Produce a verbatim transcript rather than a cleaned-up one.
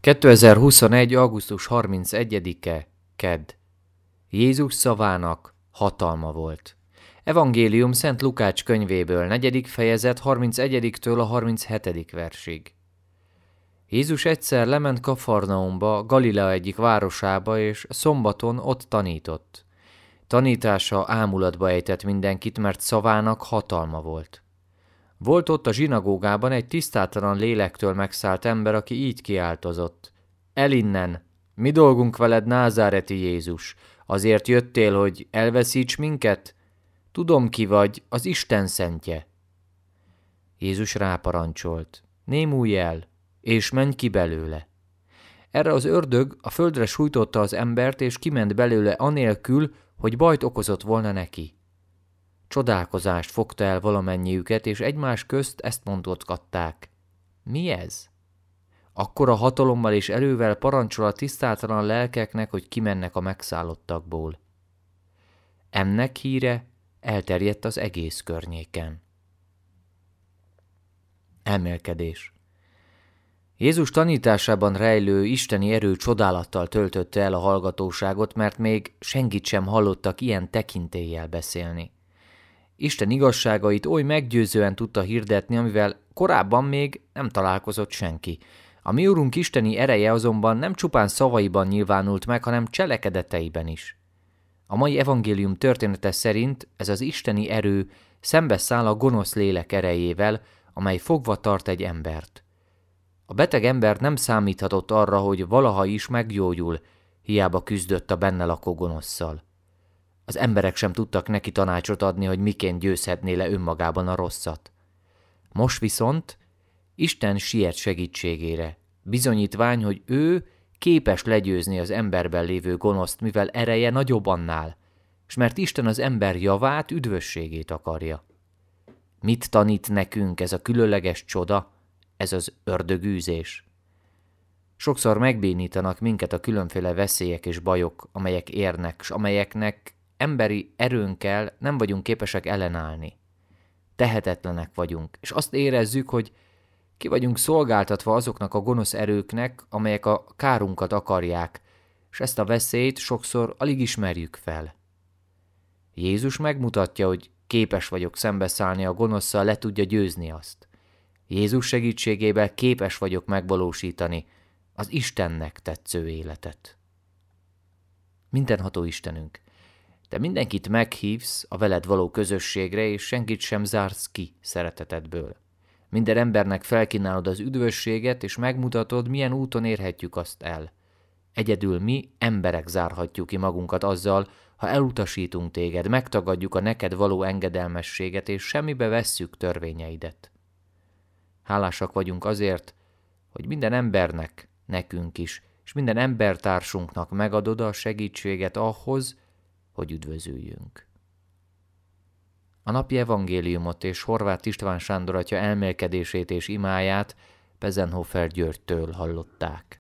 kétezer-huszonegy. augusztus harmincegyedike. Kedd. Jézus szavának hatalma volt. Evangélium Szent Lukács könyvéből, negyedik fejezet harmincegyediktől a harminchetedik versig. Jézus egyszer lement Kafarnaumba, Galilea egyik városába, és szombaton ott tanított. Tanítása ámulatba ejtett mindenkit, mert szavának hatalma volt. Volt ott a zsinagógában egy tisztátalan lélektől megszállt ember, aki így kiáltozott: El innen! Mi dolgunk veled, názáreti Jézus? Azért jöttél, hogy elveszíts minket? Tudom, ki vagy, az Isten szentje. Jézus ráparancsolt: Némulj el, és menj ki belőle. Erre az ördög a földre sújtotta az embert, és kiment belőle anélkül, hogy bajt okozott volna neki. Csodálkozást fogta el valamennyiüket, és egymás közt ezt mondotgatták: Mi ez? Akkora hatalommal és erővel parancsol a tisztátalan lelkeknek, hogy kimennek a megszállottakból. Ennek híre elterjedt az egész környéken. Emelkedés. Jézus tanításában rejlő isteni erő csodálattal töltötte el a hallgatóságot, mert még senkit sem hallottak ilyen tekintéllyel beszélni. Isten igazságait oly meggyőzően tudta hirdetni, amivel korábban még nem találkozott senki. A mi Urunk isteni ereje azonban nem csupán szavaiban nyilvánult meg, hanem cselekedeteiben is. A mai evangélium története szerint ez az isteni erő szembeszáll a gonosz lélek erejével, amely fogva tart egy embert. A beteg ember nem számíthatott arra, hogy valaha is meggyógyul, hiába küzdött a benne lakó gonosszal. Az emberek sem tudtak neki tanácsot adni, hogy miként győzhetné le önmagában a rosszat. Most viszont Isten siet segítségére, bizonyítvány, hogy ő képes legyőzni az emberben lévő gonoszt, mivel ereje nagyobb annál, s mert Isten az ember javát, üdvösségét akarja. Mit tanít nekünk ez a különleges csoda, ez az ördögűzés? Sokszor megbénítanak minket a különféle veszélyek és bajok, amelyek érnek, s amelyeknek emberi erőnkkel nem vagyunk képesek ellenállni. Tehetetlenek vagyunk, és azt érezzük, hogy ki vagyunk szolgáltatva azoknak a gonosz erőknek, amelyek a kárunkat akarják, és ezt a veszélyt sokszor alig ismerjük fel. Jézus megmutatja, hogy képes vagyok szembeszállni a gonosszal, le tudja győzni azt. Jézus segítségével képes vagyok megvalósítani az Istennek tetsző életet. Mindenható Istenünk, Te mindenkit meghívsz a veled való közösségre, és senkit sem zársz ki szeretetedből. Minden embernek felkínálod az üdvösséget, és megmutatod, milyen úton érhetjük azt el. Egyedül mi, emberek zárhatjuk ki magunkat azzal, ha elutasítunk téged, megtagadjuk a neked való engedelmességet, és semmibe vesszük törvényeidet. Hálásak vagyunk azért, hogy minden embernek, nekünk is, és minden embertársunknak megadod a segítséget ahhoz, hogy üdvözüljünk. A napi evangéliumot és Horváth István Sándor atya elmélkedését és imáját Bezenhofer Györgytől hallották.